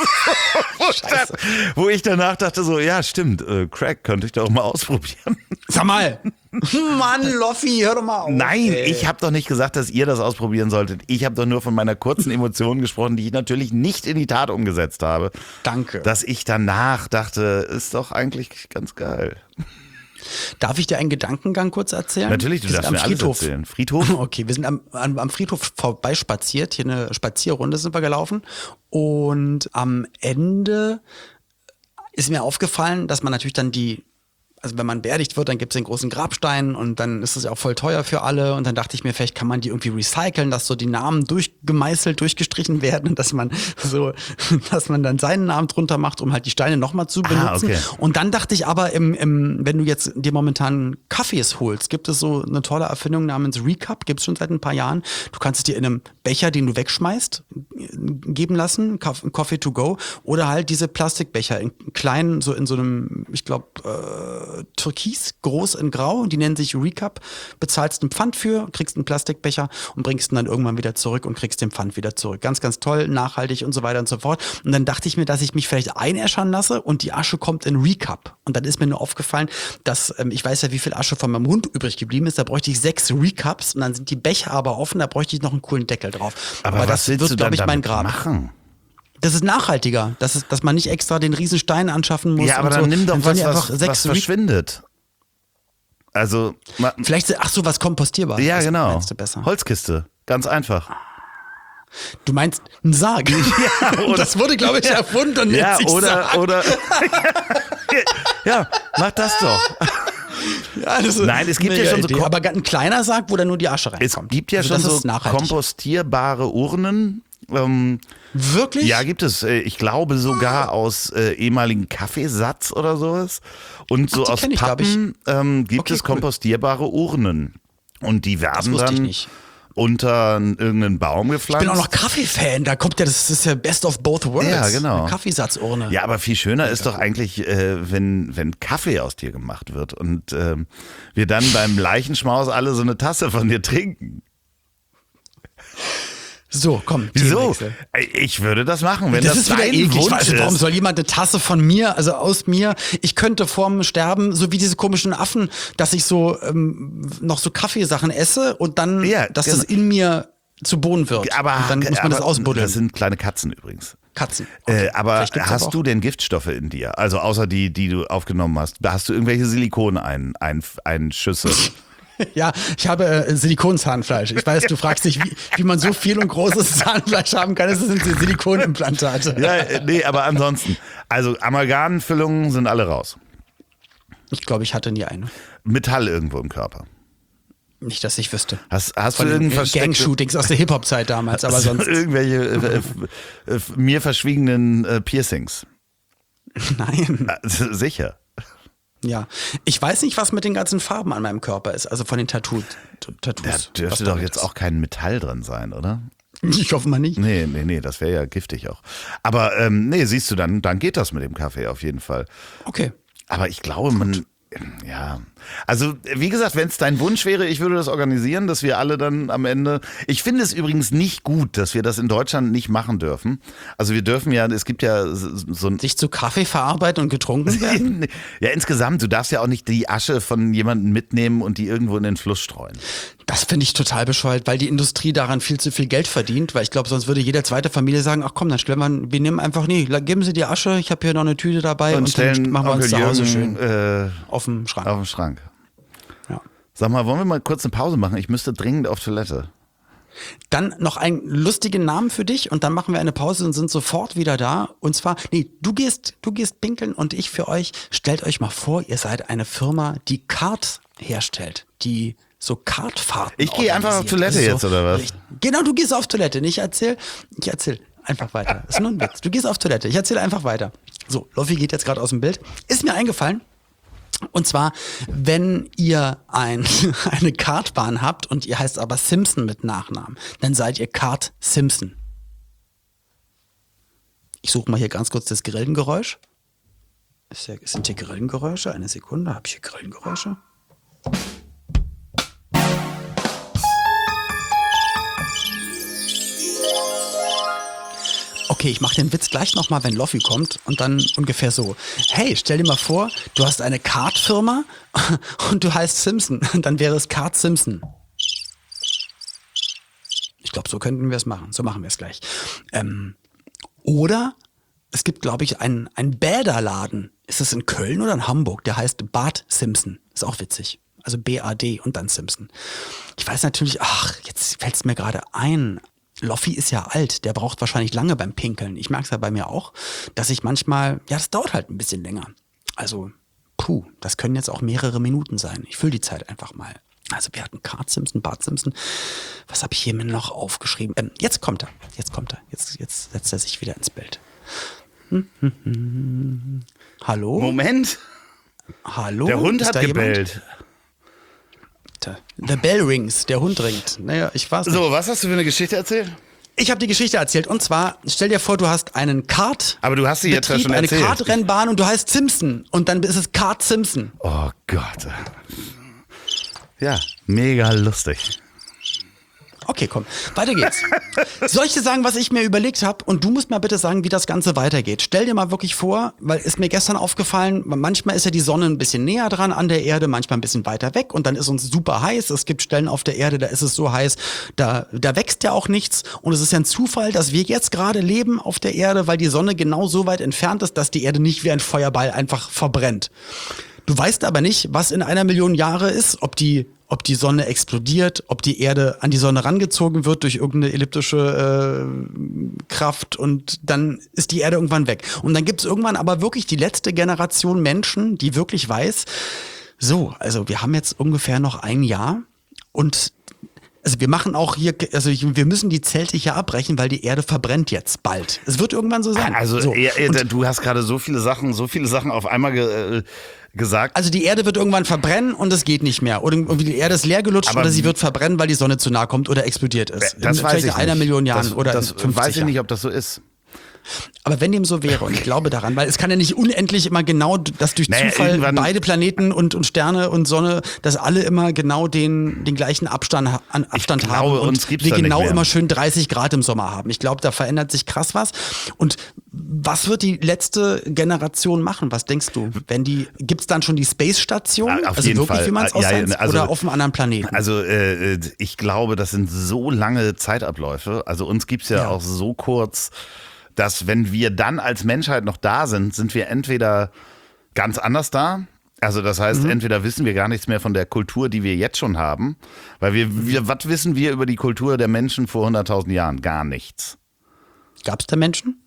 Wo ich danach dachte so, ja stimmt, Crack könnte ich doch mal ausprobieren. Sag mal, Mann, Loffi, hör doch mal auf. Nein, ey. ich habe doch nicht gesagt, dass ihr das ausprobieren solltet. Ich habe doch nur von meiner kurzen Emotion gesprochen, die ich natürlich nicht in die Tat umgesetzt habe. Danke. Dass ich danach dachte, ist doch eigentlich ganz geil. Darf ich dir einen Gedankengang kurz erzählen? Natürlich, du Wir sind darfst am mir alles Friedhof. erzählen. Friedhof? Okay, wir sind am Friedhof vorbeispaziert, hier eine Spazierrunde sind wir gelaufen und am Ende ist mir aufgefallen, dass man natürlich dann also wenn man beerdigt wird, dann gibt es den großen Grabstein und dann ist es ja auch voll teuer für alle und dann dachte ich mir, vielleicht kann man die irgendwie recyceln, dass so die Namen durchgemeißelt, durchgestrichen werden und dass man dann seinen Namen drunter macht, um halt die Steine nochmal zu benutzen. Okay. Und dann dachte ich aber, wenn du jetzt dir momentan Kaffees holst, gibt es so eine tolle Erfindung namens Recap, gibt es schon seit ein paar Jahren. Du kannst es dir in einem Becher, den du wegschmeißt, geben lassen, Coffee to go, oder halt diese Plastikbecher in kleinen, so in so einem, ich glaube, Türkis, groß in grau, die nennen sich Recap, bezahlst einen Pfand für, kriegst einen Plastikbecher und bringst ihn dann irgendwann wieder zurück und kriegst den Pfand wieder zurück. Ganz, ganz toll, nachhaltig und so weiter und so fort. Und dann dachte ich mir, dass ich mich vielleicht einäschern lasse und die Asche kommt in Recap. Und dann ist mir nur aufgefallen, dass, ich weiß ja, wie viel Asche von meinem Hund übrig geblieben ist, da bräuchte ich 6 Recaps und dann sind die Becher aber offen, da bräuchte ich noch einen coolen Deckel drauf. Aber das was willst du dann glaube ich, mein damit Grab machen? Das ist nachhaltiger, dass man nicht extra den Riesenstein anschaffen muss. Ja, aber und dann so. nimm doch Dann sollen was, die einfach was 6 verschwindet. Also, Vielleicht, ach so, was kompostierbar. ja, Das genau. meinst du besser. Holzkiste, ganz einfach. Du meinst einen Sarg. Ja, oder- Das wurde, glaube ich, erfunden und nennt Ja, sich Sarg. oder ja, mach das doch. Ja, das ist Nein, es gibt eine ja schon so Idee. Aber ein kleiner Sarg, wo dann nur die Asche Es reinkommt. gibt ja Also schon das so ist nachhaltig. kompostierbare Urnen. Wirklich? Ja, gibt es. Ich glaube sogar aus ehemaligen Kaffeesatz oder sowas. Und so die aus kenn ich, glaub ich. Pappen gibt Okay, es cool. kompostierbare Urnen. Und die werden wusste ich dann nicht. unter irgendeinen Baum Ich gepflanzt. bin auch noch Kaffee-Fan. Da kommt ja, das ist ja Best of Both Worlds. Ja, genau. Eine Kaffeesatzurne. Ja, aber viel schöner ist doch eigentlich, wenn Kaffee aus dir gemacht wird und wir dann beim Leichenschmaus alle so eine Tasse von dir trinken. So, komm. Wieso? Themenwechsel. Ich würde das machen, wenn Das das ist wieder dein eklig. Wunsch Weißt du, warum ist. soll jemand eine Tasse von mir, also aus mir, ich könnte vorm Sterben, so wie diese komischen Affen, dass ich so noch so Kaffeesachen esse und dann, Ja, dass genau. das in mir zu Boden wird. Aber, und dann muss man das ausbuddeln. Das sind kleine Katzen übrigens. Katzen. Aber Vielleicht gibt's hast aber auch. du denn Giftstoffe in dir? Also außer die du aufgenommen hast. Hast du irgendwelche Silikon-Einschüsse? Ja, ich habe Silikonzahnfleisch. Ich weiß, du fragst dich, wie man so viel und großes Zahnfleisch haben kann. Das sind Silikonimplantate. Ja, nee, aber ansonsten. Also Amalgamfüllungen sind alle raus. Ich glaube, ich hatte nie eine. Metall irgendwo im Körper. Nicht, dass ich wüsste. Hast du Von den irgendein versteckte- Gang-Shootings aus der Hip-Hop-Zeit damals, aber hast du sonst. irgendwelche mir verschwiegenen Piercings? Nein. Sicher. Ja. Ich weiß nicht, was mit den ganzen Farben an meinem Körper ist, also von den Tattoos. Da was dürfte doch damit jetzt ist. auch kein Metall drin sein, oder? Ich hoffe mal nicht. Nee, das wäre ja giftig auch. Aber nee, siehst du, dann geht das mit dem Kaffee auf jeden Fall. Okay. Aber ich glaube, ja. Also, wie gesagt, wenn es dein Wunsch wäre, ich würde das organisieren, dass wir alle dann am Ende. Ich finde es übrigens nicht gut, dass wir das in Deutschland nicht machen dürfen. Also, wir dürfen ja, es gibt ja so ein. Sich zu Kaffee verarbeiten und getrunken werden? Ja, insgesamt, du darfst ja auch nicht die Asche von jemandem mitnehmen und die irgendwo in den Fluss streuen. Das finde ich total bescheuert, weil die Industrie daran viel zu viel Geld verdient, weil ich glaube, sonst würde jede zweite Familie sagen, ach komm, dann stellen wir nehmen einfach, geben Sie die Asche, ich habe hier noch eine Tüte dabei und dann stellen machen wir uns Onkel zu Hause Jürgen, schön auf dem Schrank. auf den Schrank. Ja. Sag mal, wollen wir mal kurz eine Pause machen? Ich müsste dringend auf Toilette. Dann noch einen lustigen Namen für dich und dann machen wir eine Pause und sind sofort wieder da. Und zwar, du gehst pinkeln und ich für euch. Stellt euch mal vor, ihr seid eine Firma, die Kart herstellt, die so Kartfahrten Ich gehe einfach auf organisiert. Toilette Das ist jetzt, oder was? Genau, du gehst auf Toilette. Ich erzähl einfach weiter. Das ist nur ein Witz. Du gehst auf Toilette. Ich erzähle einfach weiter. So, Loffi geht jetzt gerade aus dem Bild. Ist mir eingefallen. Und zwar, wenn ihr eine Kartbahn habt und ihr heißt aber Simpson mit Nachnamen, dann seid ihr Kart Simpson. Ich suche mal hier ganz kurz das Grillengeräusch. Sind hier Grillengeräusche? Eine Sekunde, habe ich hier Grillengeräusche? Okay, ich mache den Witz gleich nochmal, wenn Loffi kommt und dann ungefähr so. Hey, stell dir mal vor, du hast eine Kartfirma und du heißt Simpson. Dann wäre es Kart Simpson. Ich glaube, so könnten wir es machen. So machen wir es gleich. Oder es gibt, glaube ich, einen Bäderladen. Ist es in Köln oder in Hamburg? Der heißt Bad Simpson. Ist auch witzig. Also B-A-D und dann Simpson. Ich weiß natürlich, jetzt fällt es mir gerade ein. Loffi ist ja alt, der braucht wahrscheinlich lange beim Pinkeln. Ich merke es ja bei mir auch, dass ich manchmal, das dauert halt ein bisschen länger. Also, das können jetzt auch mehrere Minuten sein. Ich fülle die Zeit einfach mal. Also wir hatten Kart Simpson, Bart Simpson. Was habe ich hier mir noch aufgeschrieben? Jetzt kommt er. Jetzt setzt er sich wieder ins Bild. Hallo? Moment, Hallo? der Hund Ist hat da jemand? gebellt. The Bell rings, der Hund ringt. Naja, ich weiß nicht. So, was hast du für eine Geschichte erzählt? Ich habe die Geschichte erzählt. Und zwar, stell dir vor, du hast einen Kart. Aber du hast sie jetzt ja schon eine erzählt. Kartrennbahn und du heißt Simpson. Und dann ist es Kart Simpson. Oh Gott. Ja, mega lustig. Okay, komm, weiter geht's. Soll ich dir sagen, was ich mir überlegt habe? Und du musst mir bitte sagen, wie das Ganze weitergeht. Stell dir mal wirklich vor, weil ist mir gestern aufgefallen, manchmal ist ja die Sonne ein bisschen näher dran an der Erde, manchmal ein bisschen weiter weg und dann ist uns super heiß. Es gibt Stellen auf der Erde, da ist es so heiß, da wächst ja auch nichts. Und es ist ja ein Zufall, dass wir jetzt gerade leben auf der Erde, weil die Sonne genau so weit entfernt ist, dass die Erde nicht wie ein Feuerball einfach verbrennt. Du weißt aber nicht, was in 1 Million Jahre ist, ob die Sonne explodiert, ob die Erde an die Sonne rangezogen wird durch irgendeine elliptische Kraft und dann ist die Erde irgendwann weg. Und dann gibt es irgendwann aber wirklich die letzte Generation Menschen, die wirklich weiß, so, also wir haben jetzt ungefähr noch 1 Jahr und also wir machen auch hier, also wir müssen die Zelte hier abbrechen, weil die Erde verbrennt jetzt bald. Es wird irgendwann so sein. Also so. du hast gerade so viele Sachen auf einmal gesagt. Also die Erde wird irgendwann verbrennen und es geht nicht mehr. Oder irgendwie die Erde ist leer gelutscht Aber oder sie wird verbrennen, weil die Sonne zu nahe kommt oder explodiert ist. Das weiß ich in 1 Million Jahren oder das 50 weiß ich Jahren. nicht, ob das so ist. Aber wenn dem so wäre, und ich glaube daran, weil es kann ja nicht unendlich immer genau, dass durch Zufall beide Planeten und Sterne und Sonne, dass alle immer genau den gleichen Abstand haben und uns gibt's wir da nicht genau mehr. immer schön 30 Grad im Sommer haben. Ich glaube, da verändert sich krass was. Und was wird die letzte Generation machen? Was denkst du? Gibt's dann schon die Space-Station? Auf Also jeden wirklich, Fall. wie man es aussieht? Also, oder auf einem anderen Planeten? Also ich glaube, das sind so lange Zeitabläufe. Also uns gibt's ja auch so kurz, dass wenn wir dann als Menschheit noch da sind, sind wir entweder ganz anders da. Also das heißt, entweder wissen wir gar nichts mehr von der Kultur, die wir jetzt schon haben. Weil was wissen wir über die Kultur der Menschen vor 100.000 Jahren? Gar nichts. Gab's da Menschen?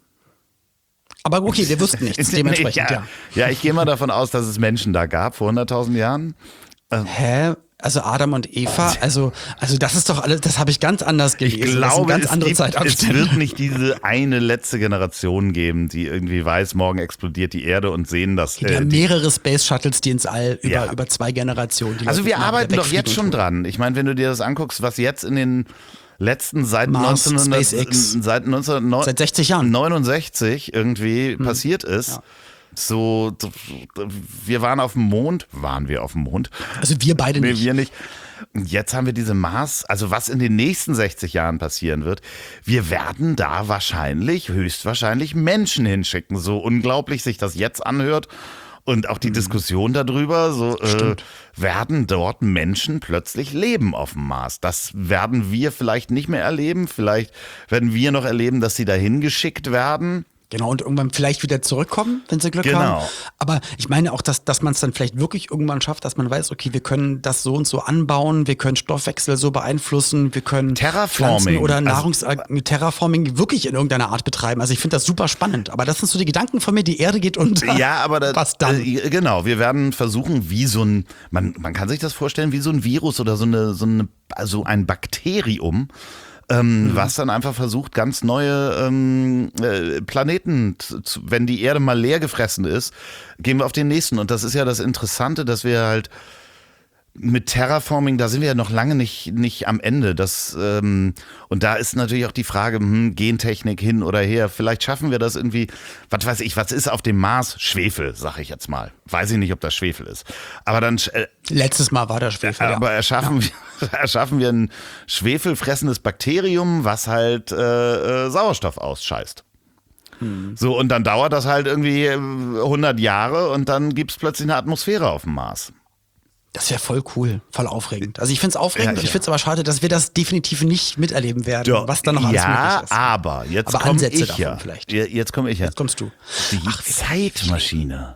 Aber okay, wir wussten nichts, dementsprechend, ja. Ja, ich gehe mal davon aus, dass es Menschen da gab vor 100.000 Jahren. Hä? Also Adam und Eva, also das ist doch alles, das habe ich ganz anders gelesen. Ich glaube, das sind ganz andere Zeitabstände. Es wird nicht diese eine letzte Generation geben, die irgendwie weiß, morgen explodiert die Erde und sehen das. Wir haben mehrere Space Shuttles, die ins All über 2 Generationen. Die Also Leute wir mal arbeiten wieder doch jetzt schon dran. Ich meine, wenn du dir das anguckst, was jetzt in den letzten seit Mars, SpaceX. Seit 60 Jahren 1969 irgendwie passiert ist. Ja. So, waren wir auf dem Mond? Also wir beide nicht. Nee, wir nicht. Und jetzt haben wir diese Mars, also was in den nächsten 60 Jahren passieren wird, wir werden da höchstwahrscheinlich Menschen hinschicken, so unglaublich sich das jetzt anhört. Und auch die Diskussion darüber, werden dort Menschen plötzlich leben auf dem Mars. Das werden wir vielleicht nicht mehr erleben. Vielleicht werden wir noch erleben, dass sie dahin geschickt werden. Genau, und irgendwann vielleicht wieder zurückkommen, wenn sie Glück haben. Aber ich meine auch, dass man es dann vielleicht wirklich irgendwann schafft, dass man weiß, okay, wir können das so und so anbauen, wir können Stoffwechsel so beeinflussen, wir können Pflanzen oder Terraforming wirklich in irgendeiner Art betreiben. Also ich finde das super spannend. Aber das sind so die Gedanken von mir, die Erde geht unter. Ja, aber was dann? Genau, wir werden versuchen, wie so ein, man kann sich das vorstellen, wie so ein Virus oder so ein Bakterium, was dann einfach versucht, ganz neue Planeten, wenn die Erde mal leer gefressen ist, gehen wir auf den nächsten. Und das ist ja das Interessante, dass wir halt mit Terraforming, da sind wir ja noch lange nicht am Ende. Und da ist natürlich auch die Frage, Gentechnik hin oder her. Vielleicht schaffen wir das irgendwie, was weiß ich, was ist auf dem Mars? Schwefel, sag ich jetzt mal. Weiß ich nicht, ob das Schwefel ist. Aber dann letztes Mal war das Schwefel. Aber erschaffen wir ein schwefelfressendes Bakterium, was halt Sauerstoff ausscheißt. So, und dann dauert das halt irgendwie 100 Jahre und dann gibt's plötzlich eine Atmosphäre auf dem Mars. Das wäre voll cool, voll aufregend. Also ich finde es aufregend und ich finde es aber schade, dass wir das definitiv nicht miterleben werden, was da noch alles möglich ist. Aber jetzt komme ich ja. Jetzt kommst du. Die Zeitmaschine.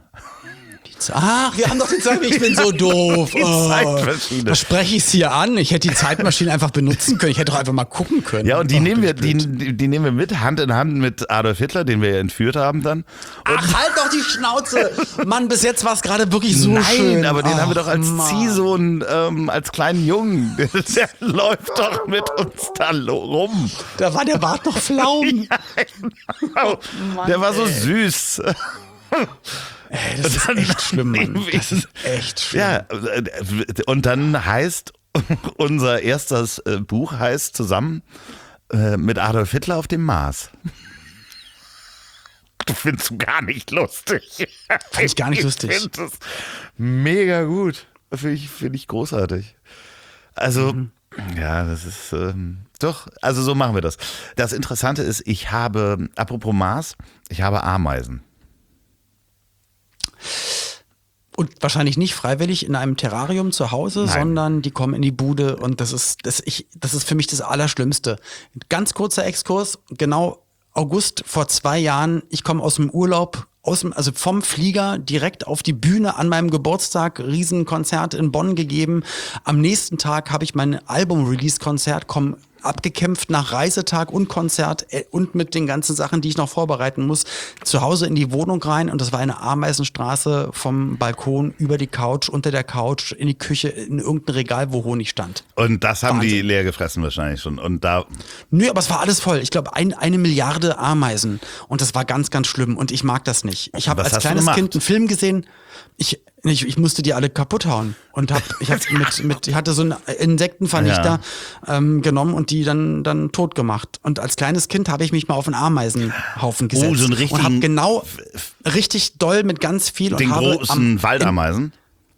Ach, wir haben doch die Zeitmaschine. Ich bin so doof. Zeitmaschine. Da spreche ich es hier an. Ich hätte die Zeitmaschine einfach benutzen können. Ich hätte doch einfach mal gucken können. Ja, und die nehmen wir mit, Hand in Hand mit Adolf Hitler, den wir ja entführt haben dann. Ach, halt doch die Schnauze. Mann, bis jetzt war es gerade wirklich so schön. Nein, aber den haben wir doch als Ziehsohn, als kleinen Jungen. Der läuft doch mit uns da rum. Da war der Bart noch flaum. Ja, genau. Der war so süß. Ey, das ist echt schlimm, Mann. Das ist echt schlimm. Ja, und dann heißt, unser erstes Buch heißt zusammen mit Adolf Hitler auf dem Mars. Du findest du gar nicht lustig. Fand ich gar nicht lustig. Ich finde das mega gut. Find ich großartig. Also, ja, das ist doch, also so machen wir das. Das Interessante ist, apropos Mars, ich habe Ameisen. Und wahrscheinlich nicht freiwillig in einem Terrarium zu Hause, Nein. sondern die kommen in die Bude und das ist für mich das Allerschlimmste. Ganz kurzer Exkurs, genau August vor 2 Jahren, ich komme aus dem Urlaub also vom Flieger direkt auf die Bühne an meinem Geburtstag, Riesenkonzert in Bonn gegeben. Am nächsten Tag habe ich mein Album-Release-Konzert abgekämpft nach Reisetag und Konzert und mit den ganzen Sachen, die ich noch vorbereiten muss, zu Hause in die Wohnung rein und das war eine Ameisenstraße vom Balkon über die Couch, unter der Couch, in die Küche, in irgendein Regal, wo Honig stand. Und das haben Wahnsinn. die leer gefressen wahrscheinlich schon. Und da. Nö, aber es war alles voll. Ich glaube, eine Milliarde Ameisen und das war ganz, ganz schlimm und ich mag das nicht. Ich habe Was als hast du kleines gemacht? Kind einen Film gesehen, ich musste die alle kaputt hauen und ich hatte so einen Insektenvernichter genommen und die dann tot gemacht. Und als kleines Kind habe ich mich mal auf einen Ameisenhaufen gesetzt so einen und habe genau richtig doll mit ganz viel Den und habe großen Waldameisen.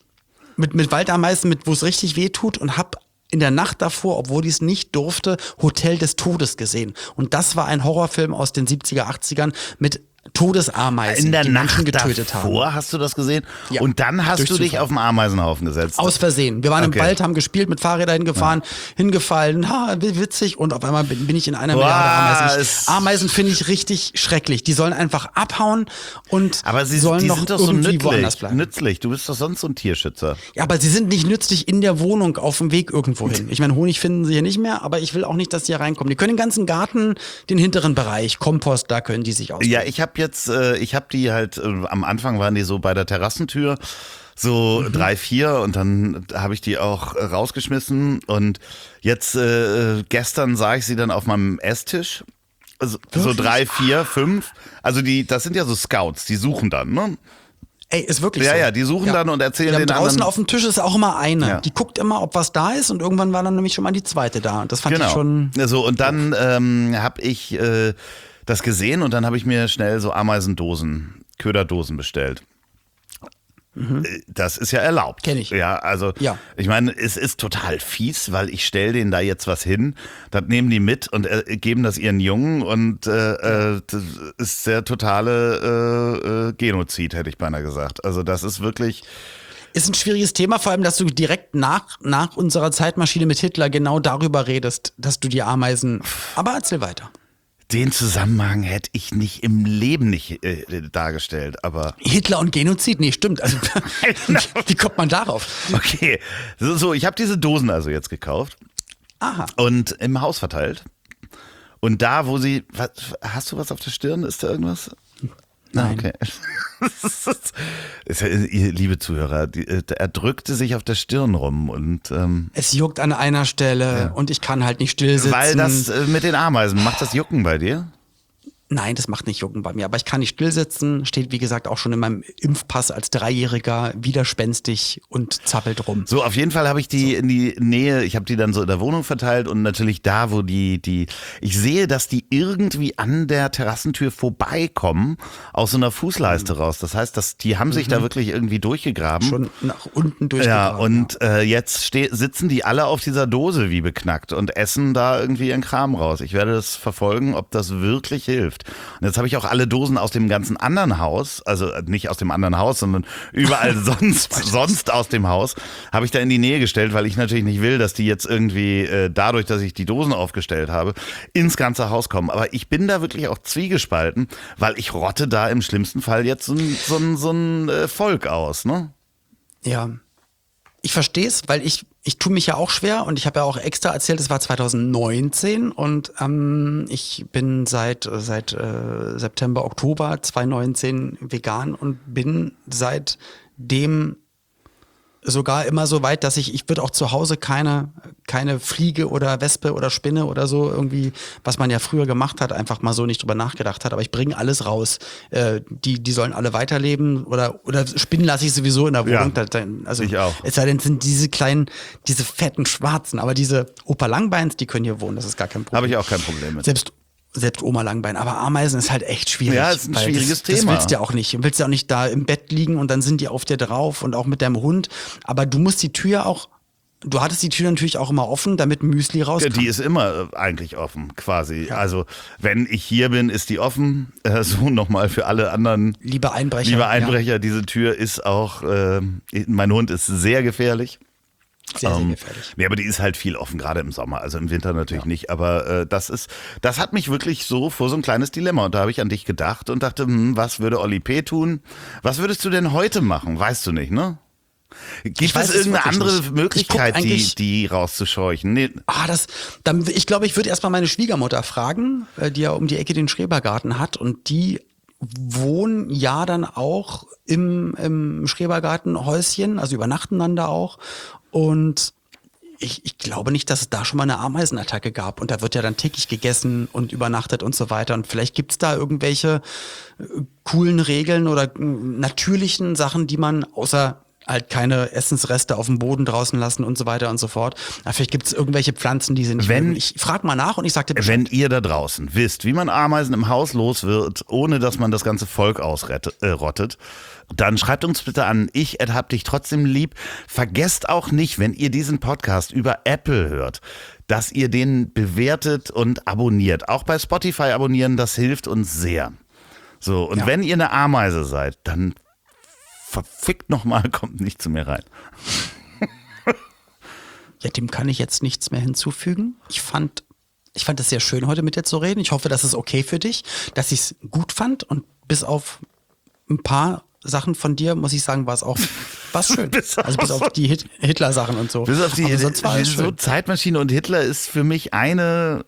mit Waldameisen, wo es richtig weh tut und habe in der Nacht davor, obwohl ich es nicht durfte, Hotel des Todes gesehen. Und das war ein Horrorfilm aus den 70er, 80ern mit Todesameisen, In der die Menschen Nacht getötet haben. davor hast du das gesehen? Ja. Und dann hast Durch du dich Zufall. auf den Ameisenhaufen gesetzt. Aus Versehen. Wir waren Okay. im Wald, haben gespielt, mit Fahrrädern hingefahren, hingefallen, witzig. Und auf einmal bin ich in einer Milliarde Ameisen. Ameisen finde ich richtig schrecklich. Die sollen einfach abhauen und Aber die sollen noch sind doch so irgendwie woanders bleiben. nützlich. Du bist doch sonst so ein Tierschützer. Ja, aber sie sind nicht nützlich in der Wohnung auf dem Weg irgendwo hin. Ich meine, Honig finden sie hier nicht mehr, aber ich will auch nicht, dass die hier reinkommen. Die können den ganzen Garten, den hinteren Bereich, Kompost, da können die sich aus. Ja, ich habe die halt, am Anfang waren die so bei der Terrassentür, so 3, 4 und dann habe ich die auch rausgeschmissen und jetzt gestern sah ich sie dann auf meinem Esstisch. Also, so 3, 4, 5. Also das sind ja so Scouts, die suchen dann, ne? Ey, ist wirklich Ja, so. ja, die suchen dann und erzählen den draußen anderen. auf dem Tisch ist auch immer eine. Ja. Die guckt immer, ob was da ist und irgendwann war dann nämlich schon mal die zweite da. Und das fand ich schon. So, und dann habe ich das gesehen und dann habe ich mir schnell so Ameisendosen, Köderdosen bestellt. Das ist ja erlaubt. Kenn ich. Ja, also Ja. ich meine, es ist total fies, weil ich stelle denen da jetzt was hin, das nehmen die mit und geben das ihren Jungen und das ist der totale Genozid, hätte ich beinahe gesagt. Also das ist wirklich... Ist ein schwieriges Thema, vor allem, dass du direkt nach unserer Zeitmaschine mit Hitler genau darüber redest, dass du die Ameisen. Aber erzähl weiter. Den Zusammenhang hätte ich nicht im Leben nicht dargestellt, aber... Hitler und Genozid? Nee, stimmt. Also, wie kommt man darauf? Okay, so ich habe diese Dosen also jetzt gekauft. Aha. Und im Haus verteilt. Und da, wo sie... Hast du was auf der Stirn? Ist da irgendwas? Nein. Okay. Ist ja, ihr, liebe Zuhörer, er drückte sich auf der Stirn rum und Es juckt an einer Stelle und ich kann halt nicht still sitzen. weil das mit den Ameisen, macht das Jucken bei dir? Nein, das macht nicht Jucken bei mir. Aber ich kann nicht still sitzen. Steht, wie gesagt, auch schon in meinem Impfpass als Dreijähriger widerspenstig und zappelt rum. So, auf jeden Fall habe ich die in die Nähe, ich habe die dann so in der Wohnung verteilt und natürlich da, wo ich sehe, dass die irgendwie an der Terrassentür vorbeikommen, aus so einer Fußleiste raus. Das heißt, die haben sich da wirklich irgendwie durchgegraben. Schon nach unten Ja, durchgegraben. und jetzt sitzen die alle auf dieser Dose wie beknackt und essen da irgendwie ihren Kram raus. Ich werde das verfolgen, ob das wirklich hilft. Und jetzt habe ich auch alle Dosen aus dem ganzen anderen Haus, also nicht aus dem anderen Haus, sondern überall sonst aus dem Haus, habe ich da in die Nähe gestellt, weil ich natürlich nicht will, dass die jetzt irgendwie dadurch, dass ich die Dosen aufgestellt habe, ins ganze Haus kommen. Aber ich bin da wirklich auch zwiegespalten, weil ich rotte da im schlimmsten Fall jetzt so ein Volk aus, ne? Ja. Ich verstehe es, weil ich tue mich ja auch schwer und ich habe ja auch extra erzählt, es war 2019 und ich bin seit September, Oktober 2019 vegan und bin seitdem sogar immer so weit, dass ich würde auch zu Hause keine Fliege oder Wespe oder Spinne oder so irgendwie, was man ja früher gemacht hat, einfach mal so nicht drüber nachgedacht hat. Aber ich bringe alles raus. Die sollen alle weiterleben oder Spinnen lasse ich sowieso in der Wohnung. Ja, Also ich auch. es sei denn, es sind diese fetten Schwarzen, aber diese Opa Langbeins, die können hier wohnen, das ist gar kein Problem. Habe ich auch kein Problem mit. Selbst Oma Langbein. Aber Ameisen ist halt echt schwierig. Ja, ist ein weil schwieriges das Thema. willst du ja auch nicht. Du willst ja auch nicht da im Bett liegen und dann sind die auf dir drauf und auch mit deinem Hund. Aber du musst die Tür auch, du hattest die Tür natürlich auch immer offen, damit Müsli rauskommt. Die ist immer eigentlich offen, quasi. Ja. Also, wenn ich hier bin, ist die offen. So nochmal für alle anderen. Liebe Einbrecher. Diese Tür ist auch, mein Hund ist sehr gefährlich. Sehr, sehr gefährlich. Ja, aber die ist halt viel offen, gerade im Sommer, also im Winter natürlich nicht. Aber das hat mich wirklich so vor so ein kleines Dilemma. Und da habe ich an dich gedacht und dachte, was würde Olli P. tun? Was würdest du denn heute machen? Weißt du nicht, ne? Gibt es irgendeine andere Möglichkeit, die rauszuscheuchen? Nee. Ich glaube, ich würde erstmal meine Schwiegermutter fragen, die ja um die Ecke den Schrebergarten hat, und die wohnen ja dann auch im Schrebergartenhäuschen, also übernachten dann da auch. Und ich glaube nicht, dass es da schon mal eine Ameisenattacke gab. Und da wird ja dann täglich gegessen und übernachtet und so weiter. Und vielleicht gibt's da irgendwelche coolen Regeln oder natürlichen Sachen, die man außer halt keine Essensreste auf dem Boden draußen lassen und so weiter und so fort. Aber vielleicht gibt es irgendwelche Pflanzen, die sind nicht. Ich frage mal nach und ich sag dir Bescheid. Wenn ihr da draußen wisst, wie man Ameisen im Haus los wird, ohne dass man das ganze Volk ausrottet, dann schreibt uns bitte an hab dich trotzdem lieb. Vergesst auch nicht, wenn ihr diesen Podcast über Apple hört, dass ihr den bewertet und abonniert. Auch bei Spotify abonnieren, das hilft uns sehr. So, und wenn ihr eine Ameise seid, dann verfickt nochmal, kommt nicht zu mir rein. Ja, dem kann ich jetzt nichts mehr hinzufügen. Ich fand es sehr schön, heute mit dir zu reden. Ich hoffe, das ist okay für dich, dass ich es gut fand, und bis auf ein paar Sachen von dir, muss ich sagen, war es schön. bis auf die Hitler-Sachen und so. Bis auf die so Zeitmaschine und Hitler ist für mich eine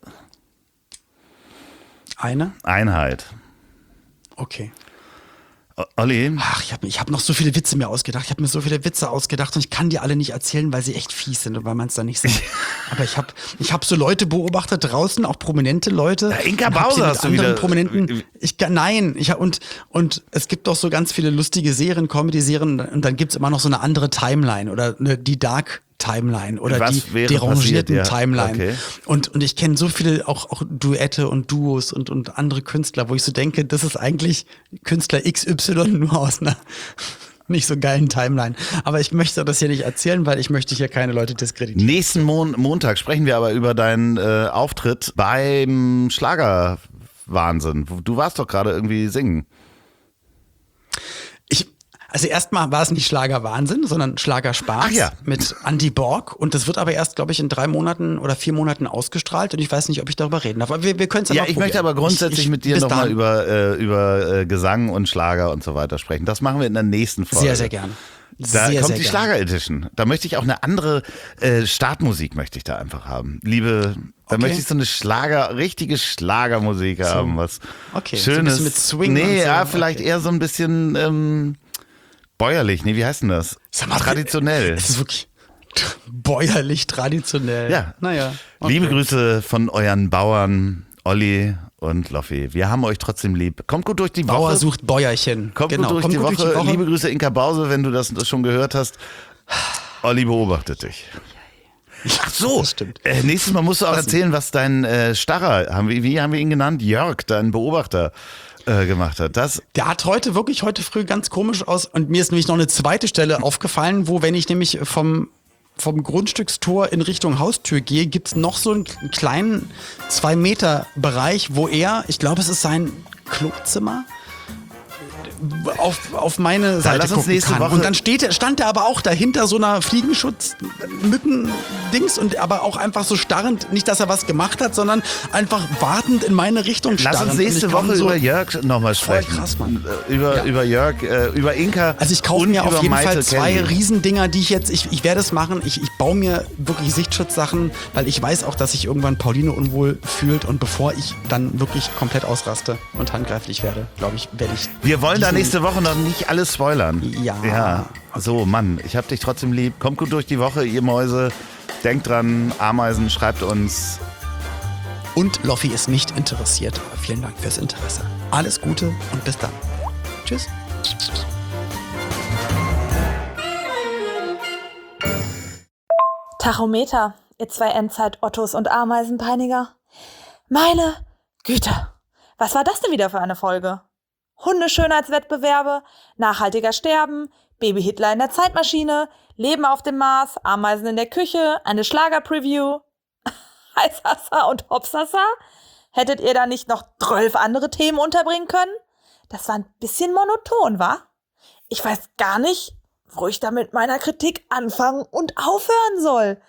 Einheit. Okay. Olli? Ach, ich hab noch so viele Witze mir ausgedacht. Ich habe mir so viele Witze ausgedacht und ich kann die alle nicht erzählen, weil sie echt fies sind und weil man es dann nicht sagt. Aber ich hab so Leute beobachtet draußen, auch prominente Leute. Ja, Inka Bauser hast du wieder. Prominenten. Und es gibt auch so ganz viele lustige Serien, Comedy-Serien, und dann gibt's immer noch so eine andere Timeline oder die Dark Timeline oder die derangierten Timeline. Okay. Und ich kenne so viele auch Duette und Duos und andere Künstler, wo ich so denke, das ist eigentlich Künstler XY nur aus einer nicht so geilen Timeline. Aber ich möchte das hier nicht erzählen, weil ich möchte hier keine Leute diskreditieren. Nächsten Montag sprechen wir aber über deinen Auftritt beim Schlagerwahnsinn. Du warst doch gerade irgendwie singen. Also erstmal war es nicht Schlagerwahnsinn, sondern Schlagerspaß mit Andy Borg. Und das wird aber erst, glaube ich, in 3 Monaten oder 4 Monaten ausgestrahlt. Und ich weiß nicht, ob ich darüber reden darf. Aber wir können es ja noch probieren. Möchte aber grundsätzlich mit dir nochmal über Gesang und Schlager und so weiter sprechen. Das machen wir in der nächsten Folge. Sehr, sehr gerne. Da kommt die Schlager-Edition. Da möchte ich auch eine andere Startmusik möchte ich da einfach haben. Da möchte ich so eine richtige Schlagermusik haben. Was Schönes. So ein bisschen mit Swing. Nee, und so. Vielleicht eher so ein bisschen bäuerlich. Nee, wie heißt denn das? Traditionell. Es ist wirklich bäuerlich traditionell. Ja. Naja. Okay. Liebe Grüße von euren Bauern Olli und Loffi. Wir haben euch trotzdem lieb. Kommt gut durch die Woche. Bauer sucht Bäuerchen. Kommt gut durch die Woche. Liebe Grüße Inka Bause, wenn du das schon gehört hast. Olli beobachtet dich. Ach so, nächstes Mal musst du auch erzählen, was dein Starrer, wie haben wir ihn genannt? Jörg, dein Beobachter, gemacht hat. Der hat heute früh ganz komisch aus, und mir ist nämlich noch eine zweite Stelle aufgefallen, wo, wenn ich nämlich vom Grundstückstor in Richtung Haustür gehe, gibt's noch so einen kleinen 2-Meter-Bereich, wo ich glaube, es ist sein Klozimmer, auf meine Seite gucken kann. Und dann stand er aber auch dahinter so einer Fliegenschutz-Mücken-Dings und aber auch einfach so starrend, nicht, dass er was gemacht hat, sondern einfach wartend in meine Richtung starrend. Lass uns nächste Woche über Jörg nochmal sprechen. Krass, Mann. Über Jörg, über Inka. Also ich kaufe mir auf jeden Fall 2 Riesendinger, die ich werde es machen. Ich baue mir wirklich Sichtschutzsachen, weil ich weiß auch, dass sich irgendwann Pauline unwohl fühlt, und bevor ich dann wirklich komplett ausraste und handgreiflich werde, glaube ich, werde ich. Wir wollen da nächste Woche noch nicht alles spoilern. Ja. So, Mann, ich hab dich trotzdem lieb. Kommt gut durch die Woche, ihr Mäuse. Denkt dran, Ameisen, schreibt uns. Und Loffi ist nicht interessiert. Aber vielen Dank fürs Interesse. Alles Gute und bis dann. Tschüss. Tachometer, ihr 2 Endzeit-Ottos und Ameisenpeiniger. Meine Güte, was war das denn wieder für eine Folge? Hundeschönheitswettbewerbe, nachhaltiger Sterben, Baby-Hitler in der Zeitmaschine, Leben auf dem Mars, Ameisen in der Küche, eine Schlager-Preview. Heißhassa und Hopsassa? Hättet ihr da nicht noch 12 andere Themen unterbringen können? Das war ein bisschen monoton, wa? Ich weiß gar nicht, wo ich da mit meiner Kritik anfangen und aufhören soll.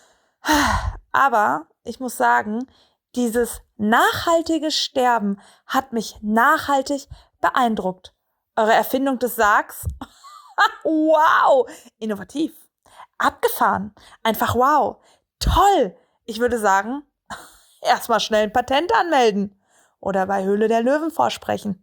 Aber ich muss sagen, dieses nachhaltige Sterben hat mich nachhaltig beeindruckt. Eure Erfindung des Sargs? Wow! Innovativ. Abgefahren. Einfach wow. Toll. Ich würde sagen, erstmal schnell ein Patent anmelden. Oder bei Höhle der Löwen vorsprechen.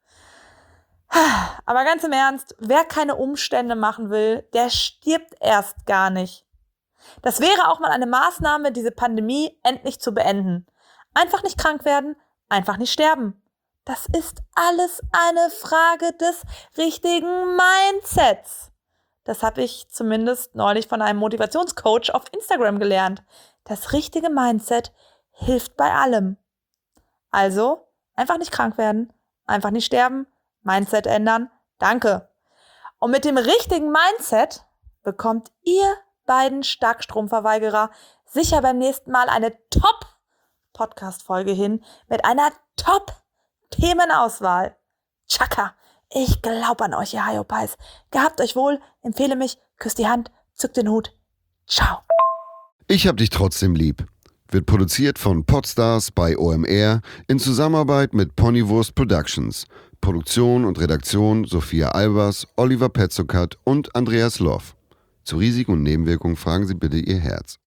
Aber ganz im Ernst, wer keine Umstände machen will, der stirbt erst gar nicht. Das wäre auch mal eine Maßnahme, diese Pandemie endlich zu beenden. Einfach nicht krank werden, einfach nicht sterben. Das ist alles eine Frage des richtigen Mindsets. Das habe ich zumindest neulich von einem Motivationscoach auf Instagram gelernt. Das richtige Mindset hilft bei allem. Also, einfach nicht krank werden, einfach nicht sterben, Mindset ändern, danke. Und mit dem richtigen Mindset bekommt ihr beiden Starkstromverweigerer sicher beim nächsten Mal eine Top-Podcast-Folge hin mit einer Top-Themenauswahl. Tschakka, ich glaube an euch, ihr Hyopies. Gehabt euch wohl, empfehle mich, küsst die Hand, zückt den Hut. Ciao. Ich hab dich trotzdem lieb. Wird produziert von Podstars bei OMR in Zusammenarbeit mit Ponywurst Productions. Produktion und Redaktion Sophia Albers, Oliver Petzokat und Andreas Loff. Zu Risiken und Nebenwirkungen fragen Sie bitte Ihr Herz.